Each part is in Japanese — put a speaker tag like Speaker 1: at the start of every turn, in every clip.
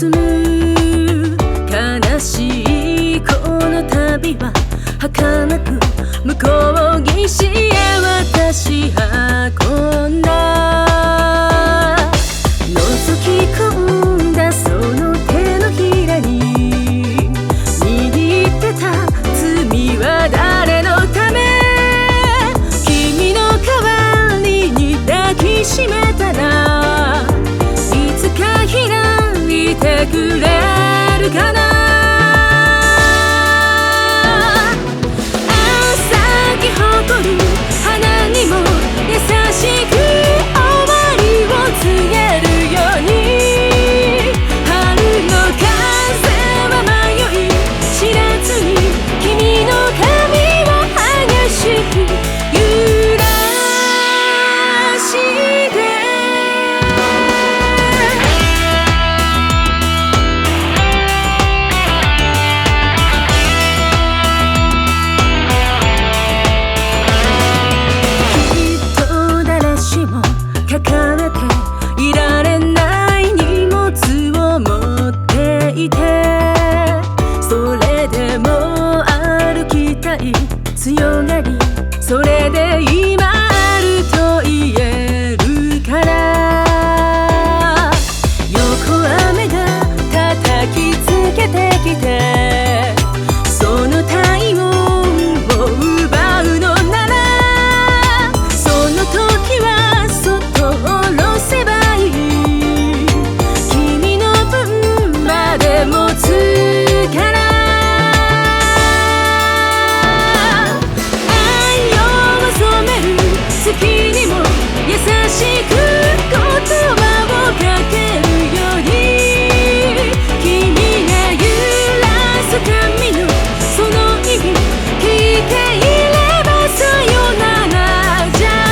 Speaker 1: 進む悲しいこの旅は儚く向こう岸へ私運んだ覗き込んだその手のひらに握ってた罪は誰のため君の代わりに抱きしめたらいつか開いてくれるかな花にも優しく終わりを告げるように春の風は迷い知らずに君の髪を剥がし揺らして抱えていられない荷物を持っていてそれでも歩きたい強がりそれで今あると言えるから横雨が叩きつけてきてその体温を奪うのならその時は下ろせばいい君の分まで持つから愛を染める月にも優しく言葉をかけるように君が揺らす髪のその意味聞いていればさよならじゃ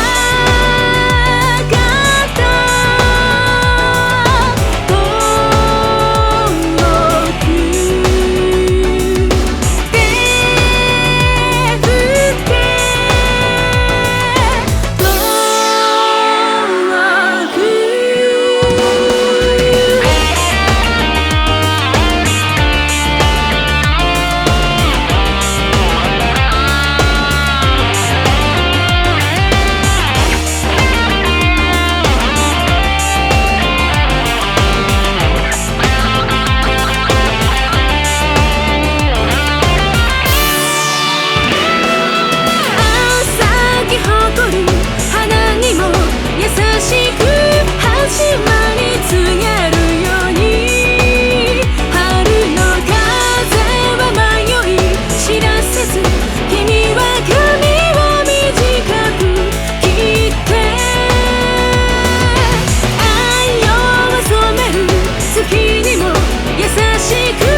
Speaker 1: 優しく始まり告げるように春の風は迷い知らせず君は髪を短く切って愛を染める月にも優しく